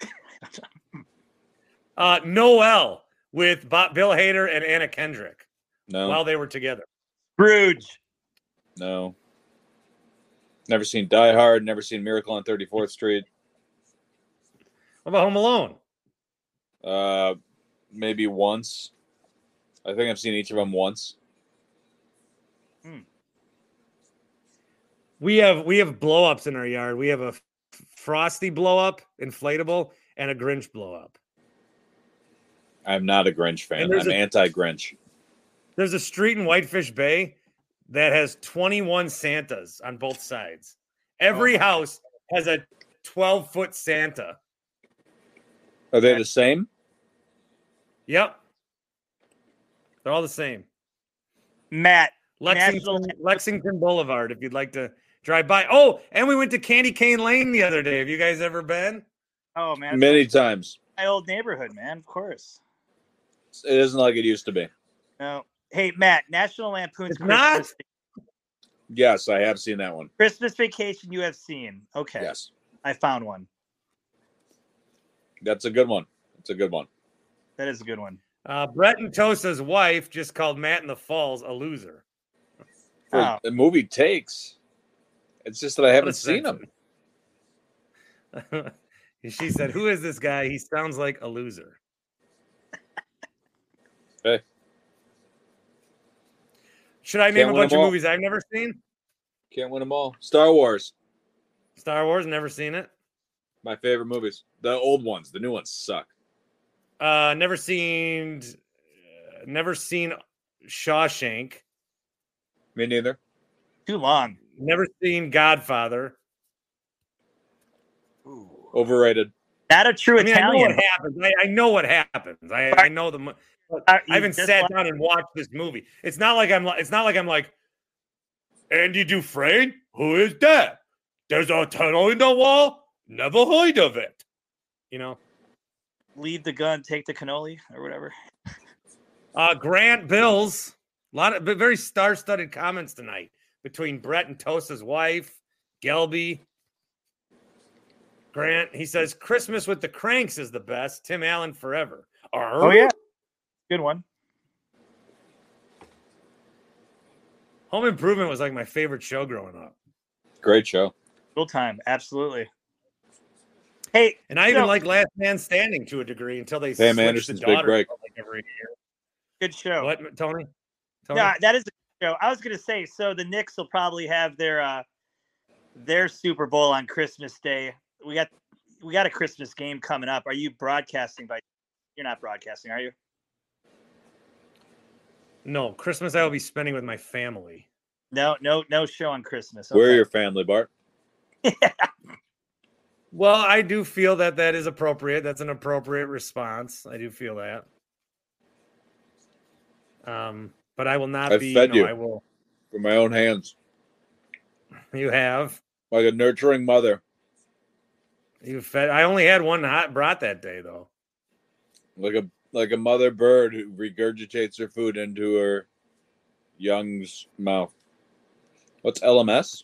Uh, Noel with Bob, Bill Hader and Anna Kendrick No, while they were together. Scrooge. no. Never seen Die Hard. Never seen Miracle on thirty-fourth Street. What about Home Alone? Uh, maybe once. I think I've seen each of them once. We have we have blow ups in our yard. We have a Frosty blow up, inflatable, and a Grinch blow up. I'm not a Grinch fan. And there's I'm a- anti-Grinch. There's a street in Whitefish Bay that has twenty-one Santas on both sides. Every Oh my house has a twelve foot Santa. Are they the same? Yep. They're all the same. Matt. Lexington, National- Lexington Boulevard, if you'd like to drive by. Oh, and we went to Candy Cane Lane the other day. Have you guys ever been? Oh man, Many times. my old neighborhood, man. Of course. It isn't like it used to be. No. Hey, Matt. National Lampoon's It's not? Christmas, Yes, I have seen that one. Christmas Vacation. You have seen. Okay. Yes, I found one. that's a good one. It's a good one. That is a good one. Uh, Brett and Tosa's wife just called Matt in the Falls a loser. For Oh. the movie takes. It's just that I haven't What a seen them. sense. She said, "Who is this guy? He sounds like a loser." Hey. Should I Can't name a win bunch them of all. movies I've never seen? Can't win them all. Star Wars, Star Wars, never seen it. my favorite movies. The old ones, the new ones suck. Uh, never seen, uh, never seen Shawshank. Me neither. Too long. Never seen Godfather. Ooh. Overrated. Not a true I mean, I know Italian. what happens. I, I know what happens. I, I know the. mo- Uh, I haven't you sat just down and watched this movie. It's not like I'm. li- It's not like I'm like, Andy Dufresne? Who is that? There's a tunnel in the wall? Never heard of it. You know? Leave the gun, take the cannoli, or whatever. Uh, Grant Bills. A lot of very star-studded comments tonight between Brett and Tosa's wife, Gelby. Grant, he says, Christmas with the Cranks is the best. Tim Allen forever. Oh, yeah. Good one. Home Improvement was like my favorite show growing up. Great show. Full time. Absolutely. Hey. And I even so, like Last Man Standing to a degree until they Sam switched Anderson's the daughter big break. like every year. Good show. What, Tony? Tony? Yeah, that is a good show. I was going to say, so the Knicks will probably have their uh, their Super Bowl on Christmas Day. We got we got a Christmas game coming up. Are you broadcasting by? You're not broadcasting, are you? No, Christmas I will be spending with my family. No, no, no show on Christmas. Okay. Where are your family, Bart? Well, I do feel that that is appropriate. That's an appropriate response. I do feel that. Um, but I will not I've be. fed no, you I will. from my own hands. You have. Like a nurturing mother. You fed. I only had one hot brat that day, though. Like a like a mother bird who regurgitates her food into her young's mouth. What's L M S?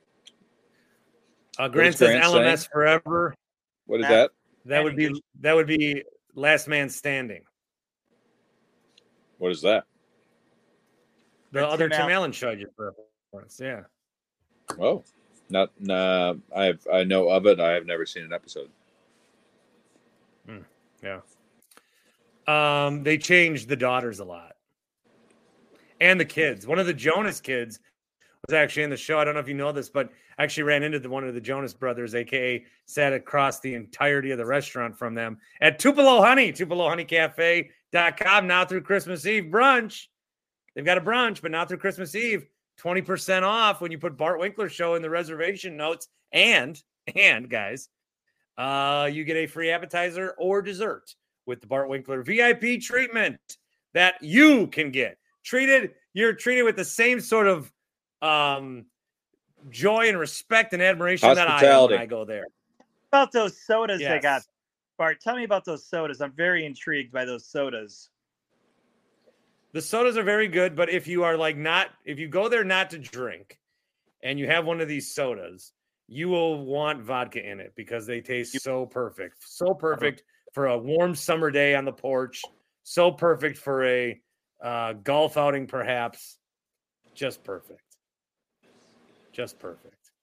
Uh, Grant says L M S saying? Forever. What is that? That would be that would be Last Man Standing. What is that? The other Tim Allen show you for once, yeah. Oh, not nah. I've I know of it. I have never seen an episode. Mm, yeah. Um, they changed the daughters a lot, and the kids. One of the Jonas kids was actually in the show. I don't know if you know this, but I actually ran into the, one of the Jonas brothers, aka sat across the entirety of the restaurant from them at Tupelo Honey, Tupelo Honey Cafe dot com. Now through Christmas Eve brunch. They've got a brunch, but now through Christmas Eve, twenty percent off when you put Bart Winkler Show in the reservation notes. And, and guys, uh, you get a free appetizer or dessert with the Bart Winkler V I P treatment that you can get. Treated, you're treated with the same sort of um, joy and respect and admiration that I have when I go there. About those sodas yes. they got, Bart, tell me about those sodas. I'm very intrigued by those sodas. The sodas are very good, but if you are like not, if you go there not to drink and you have one of these sodas, you will want vodka in it because they taste so perfect. So perfect for a warm summer day on the porch. So perfect for a uh, golf outing, perhaps. Just perfect. Just perfect.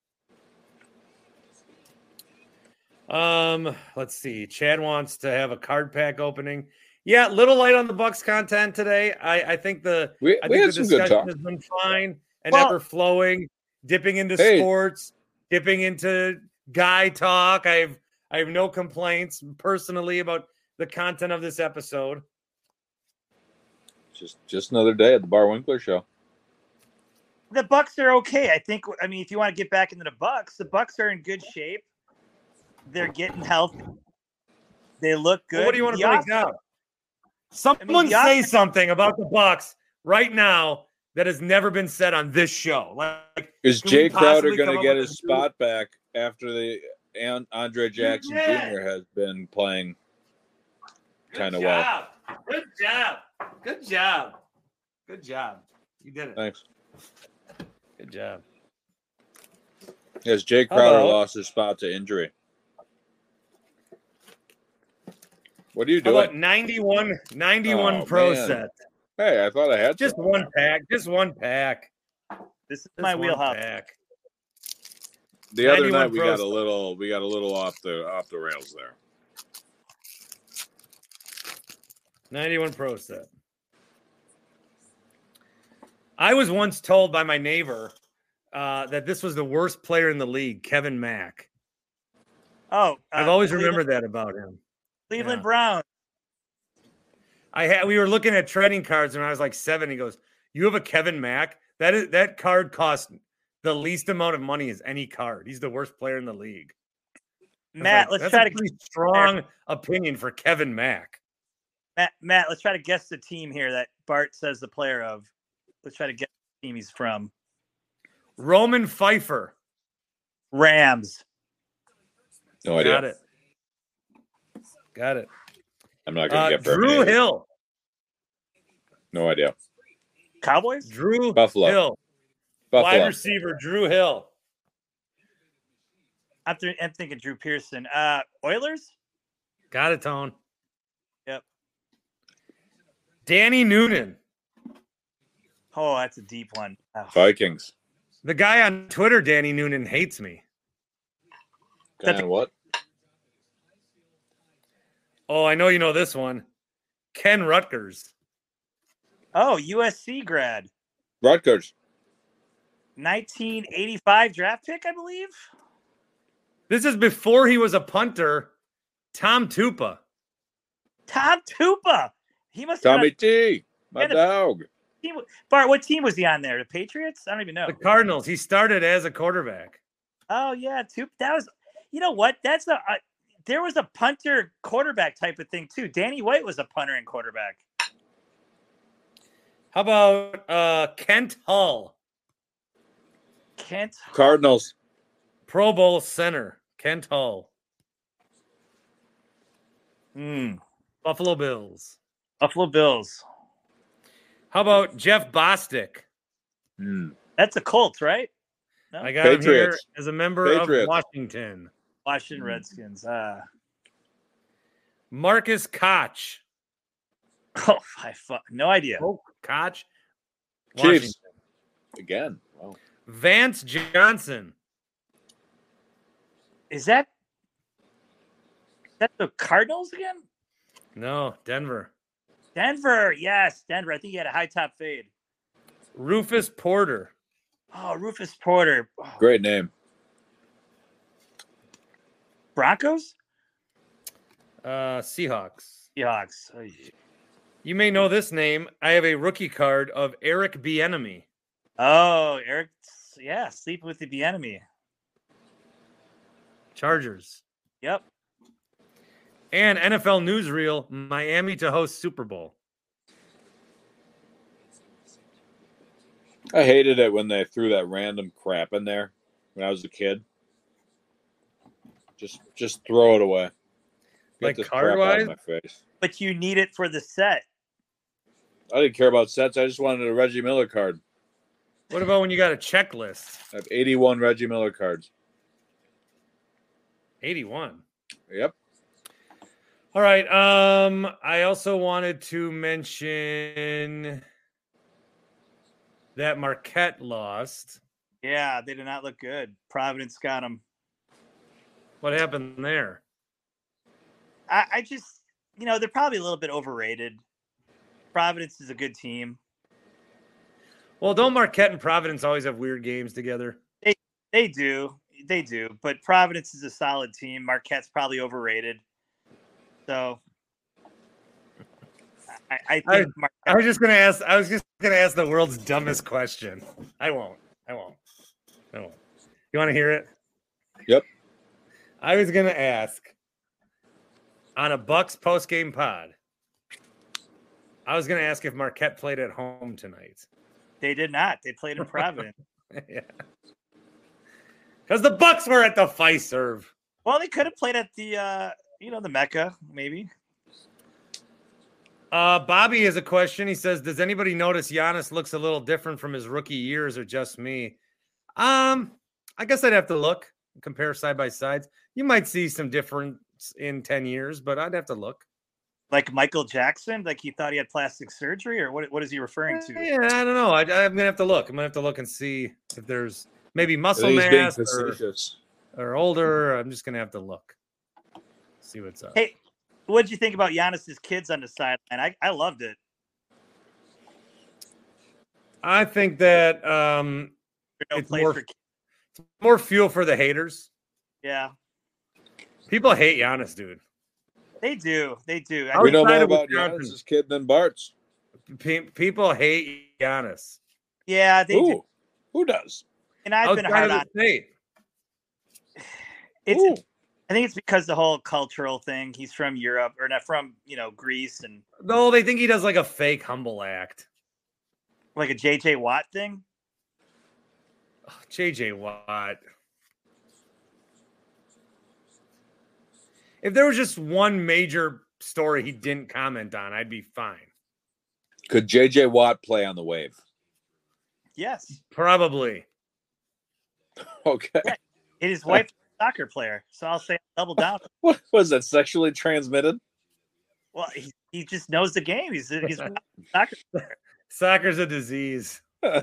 Um, let's see. Chad wants to have a card pack opening. Yeah, little light on the Bucks content today. I, I think the we, I we think had the some good discussion talk. has been fine and well, ever flowing, dipping into hey. sports, dipping into guy talk. I have I have no complaints personally about the content of this episode. Just just another day at the Bart Winkler Show. The Bucks are okay. I think. I mean, if you want to get back into the Bucks, the Bucks are in good shape. They're getting healthy. They look good. Well, what do you want to the break off- down? Someone I mean, say off- something about the Bucks right now that has never been said on this show. Like, is can Jay we Crowder possibly going come to up get with his a new- spot back after the and Andre Jackson Yeah. Junior has been playing kind of Good well? job. Good job. Good job. Good job. You did it. Thanks. Good job. Yes, Jay Crowder Hello. lost his spot to injury. What are you How about doing? ninety-one, ninety-one Oh, Pro man. set? Hey, I thought I had Just some. one pack. Just one pack. This is Just my one wheelhouse. Pack. The other ninety-one night we Pro got a set. little we got a little off the off the rails there. ninety-one Pro set. I was once told by my neighbor uh, that this was the worst player in the league, Kevin Mack. Oh, uh, I've always Cleveland, remembered that about him. Cleveland Yeah. Browns. I had we were looking at trading cards when I was like seven. He goes, "You have a Kevin Mack? That is that card cost the least amount of money as any card. He's the worst player in the league." I was Matt, like, let's that's try a to pretty strong opinion for Kevin Mack. Matt, Matt, let's try to guess the team here that Bart says the player of. Let's try to guess the team he's from. Roman Pfeiffer. Rams. No idea. Got it. Got it. I'm not gonna Uh, get very Drew many. Hill. No idea. Cowboys? Drew Buffalo. Hill. Buffalo. Wide receiver, Drew Hill. I'm, th- I'm thinking Drew Pearson. Uh, Oilers? Got it, Tone. Yep. Danny Noonan. Oh, that's a deep one. Oh. Vikings. The guy on Twitter, Danny Noonan, hates me. That's- And what? Oh, I know you know this one. Ken Rutgers. Oh, U S C grad. Rutgers. nineteen eighty-five draft pick, I believe. This is before he was a punter. Tom Tupa. Tom Tupa. He must have Tommy been T. My Yeah, the- dog. on a team. Bart, what team was he on there? The Patriots? I don't even know. The Cardinals. He started as a quarterback. Oh yeah, Tupa. That was. You know what? That's a. Uh, there was a punter quarterback type of thing too. Danny White was a punter and quarterback. How about uh, Kent Hull? Kent. Cardinals. Pro Bowl center. Kent Hull. Hmm. Buffalo Bills. Buffalo Bills. How about Jeff Bostic? Hmm. That's a Colts, right? No? I got him here Patriots. as a member Patriots. of Washington. Washington Redskins. Uh, Marcus Koch. oh, I fuck, no idea. Oh, Koch. Chiefs. Washington. Again. Wow. Vance Johnson. Is that is that the Cardinals again? No, Denver. Denver, yes, Denver. I think he had a high top fade. Rufus Porter. Oh, Rufus Porter. Oh, Great name. Broncos? Uh, Seahawks. Seahawks. Oh, You may know this name. I have a rookie card of Eric Bieniemy. Oh, Eric. Yeah, sleeping with the enemy. Chargers. Yep. And N F L newsreel, Miami to host Super Bowl. I hated it when they threw that random crap in there when I was a kid. Just just throw it away. Get Like this crap out card-wise? of my face. But you need it for the set. I didn't care about sets. I just wanted a Reggie Miller card. What about when you got a checklist? I have eighty-one Reggie Miller cards. eighty-one. Yep. All right. Um, I also wanted to mention that Marquette lost. Yeah, they did not look good. Providence got them. What happened there? I, I just, you know, they're probably a little bit overrated. Providence is a good team. Well, don't Marquette and Providence always have weird games together? They do. They do. But Providence is a solid team. Marquette's probably overrated. So I, I I- think Marquette, I was just gonna ask. I was just gonna ask the world's dumbest question. I won't. I won't. I won't. You want to hear it? Yep. I was gonna ask on a Bucks post game pod. I was gonna ask if Marquette played at home tonight. they did not. They played in Providence. Yeah. Because the Bucks were at the Fiserv. Well, they could have played at the, uh, you know, the Mecca, maybe. Uh, Bobby has a question. He says, "Does anybody notice Giannis looks a little different from his rookie years, or just me?" Um, I guess I'd have to look, compare side by sides. You might see some difference in ten years, but I'd have to look. Like Michael Jackson, like he thought he had plastic surgery, or what? What is he referring to? Yeah, I don't know. I, I'm gonna have to look. I'm gonna have to look and see if there's maybe I muscle think he's being mass or, facetious. or older. I'm just gonna have to look, see what's up. Hey, what did you think about Giannis's kids on the sideline? I, I loved it. I think that um, No It's place more- for kids. more fuel for the haters. Yeah, People hate Giannis, dude. they do. They do. I We know Outside more of about Wisconsin. Giannis' kid than Bart's. Pe- people hate Giannis. yeah, they do. Who? Who does? And I've been Outside hard of on. the state. It's. Who? I think it's because the whole cultural thing. He's from Europe, or not from, you know, Greece, and No, they think he does like a fake humble act. like a J J Watt thing. Oh, J J Watt. If there was just one major story he didn't comment on, I'd be fine. Could J J Watt play on the Wave? Yes. Probably. Okay. Yeah. And his wife's a soccer player, so I'll say double down. What was that, sexually transmitted? Well, he, he just knows the game. He's he's a soccer player. Soccer's a disease. Yeah.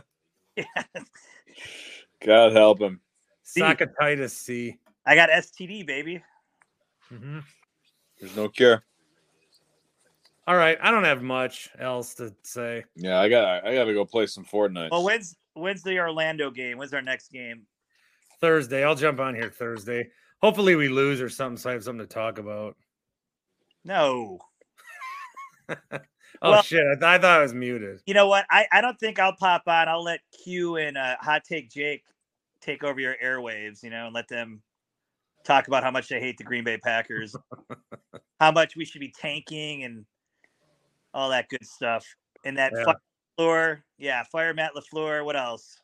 God help him. Socketitis C. I got S T D, baby. Mm-hmm. There's no cure. All right, I don't have much else to say. Yeah, I got. I got to go play some Fortnite. Well, when's when's the Orlando game? When's our next game? Thursday. I'll jump on here Thursday. Hopefully we lose or something, so I have something to talk about. No. oh Well, shit! I, th- I thought I was muted. You know what? I, I don't think I'll pop on. I'll let Q and uh, Hot Take Jake take over your airwaves, you know, and let them talk about how much they hate the Green Bay Packers, how much we should be tanking, and all that good stuff. And that Yeah. fire LaFleur, yeah, fire Matt LaFleur. What else?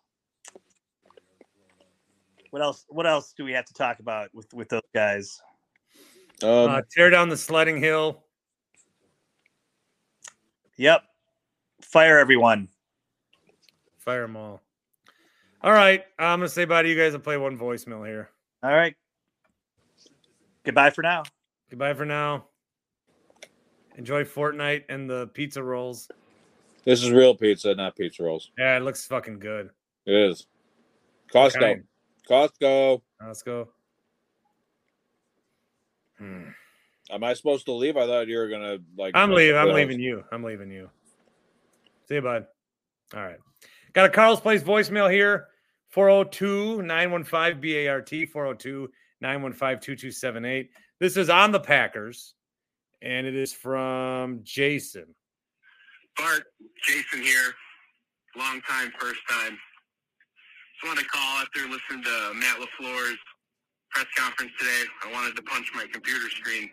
What else? What else do we have to talk about with, with those guys? Um, Uh, tear down the sledding hill. Yep. Fire everyone. Fire them all. All right, I'm gonna say bye to you guys and play one voicemail here. All right. Goodbye for now. Goodbye for now. Enjoy Fortnite and the pizza rolls. this is real pizza, not pizza rolls. Yeah, it looks fucking good. It is. Costco. Kind. Costco. Let's go. Hmm. Am I supposed to leave? I thought you were gonna like. I'm leaving. I'm Well, leaving you. I'm leaving you. See you, bud. All right. Got a Carl's Place voicemail here. four oh two, nine one five, B A R T, four oh two, nine one five, two two seven eight. This is on the Packers, and it is from Jason. Bart, Jason here. Long time, first time. Just wanted to call after listening to Matt LaFleur's press conference today. I wanted to punch my computer screen.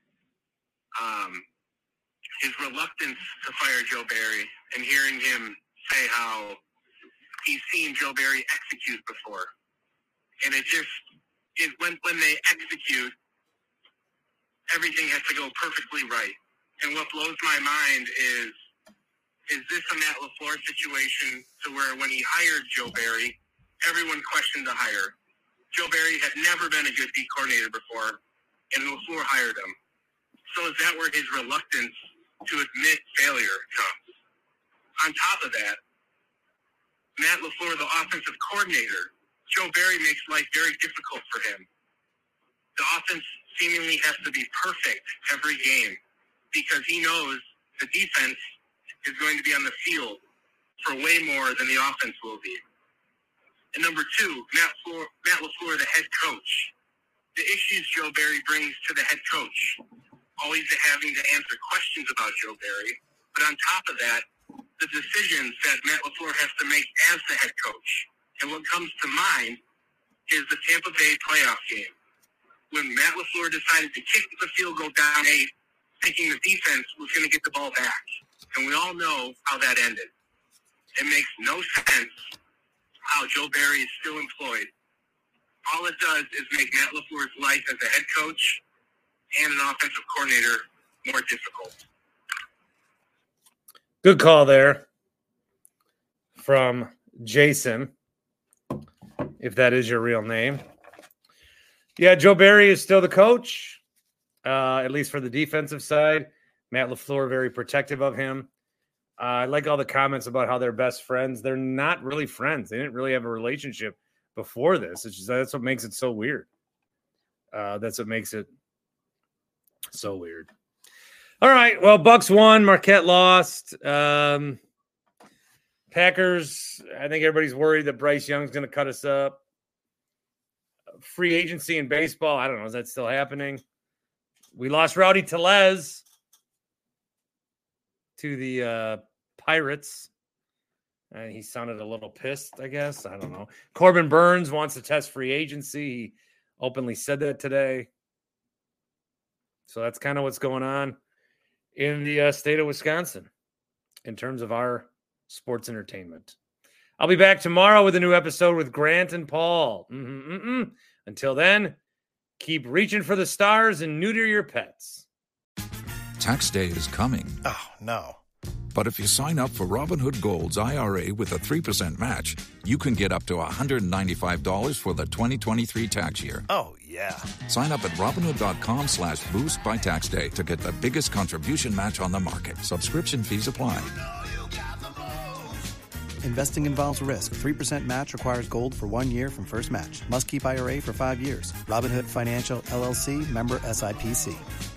Um, his reluctance to fire Joe Barry and hearing him say how he's seen Joe Barry execute before. And it just, it, when, when they execute, everything has to go perfectly right. And what blows my mind is, is this a Matt LaFleur situation to where when he hired Joe Barry, everyone questioned the hire. Joe Barry had never been a good D coordinator before, and LaFleur hired him. So is that where his reluctance to admit failure comes? On top of that, Matt LaFleur, the offensive coordinator, Joe Barry makes life very difficult for him. The offense seemingly has to be perfect every game because he knows the defense is going to be on the field for way more than the offense will be. And number two, Matt LaFleur, Matt LaFleur, the head coach. The issues Joe Barry brings to the head coach, always having to answer questions about Joe Barry. But on top of that, the decisions that Matt LaFleur has to make as the head coach. And what comes to mind is the Tampa Bay playoff game. When Matt LaFleur decided to kick the field goal down eight, thinking the defense was going to get the ball back. And we all know how that ended. It makes no sense how Joe Barry is still employed. All it does is make Matt LaFleur's life as a head coach and an offensive coordinator more difficult. Good call there from Jason, if that is your real name. Yeah, Joe Barry is still the coach, uh, at least for the defensive side. Matt LaFleur, very protective of him. Uh, I like all the comments about how they're best friends. They're not really friends. They didn't really have a relationship before this. It's just, that's what makes it so weird. Uh, that's what makes it so weird. All right. Well, Bucks won. Marquette lost. Um, Packers, I think everybody's worried that Bryce Young's going to cut us up. Free agency in baseball, I don't know. Is that still happening? We lost Rowdy Tellez to the uh, Pirates. And he sounded a little pissed, I guess. I don't know. Corbin Burns wants to test free agency. He openly said that today. So that's kind of what's going on in the uh, state of Wisconsin in terms of our sports entertainment. I'll be back tomorrow with a new episode with Grant and Paul. Mm-mm-mm. Until then, keep reaching for the stars and neuter your pets. Tax day is coming. Oh, no. But if you sign up for Robinhood Gold's I R A with a three percent match, you can get up to one hundred ninety-five dollars for the twenty twenty-three tax year. Oh, yeah. Sign up at Robinhood.com slash boost by tax day to get the biggest contribution match on the market. Subscription fees apply. Investing involves risk. three percent match requires gold for one year from first match. Must keep I R A for five years. Robinhood Financial, L L C, member S I P C.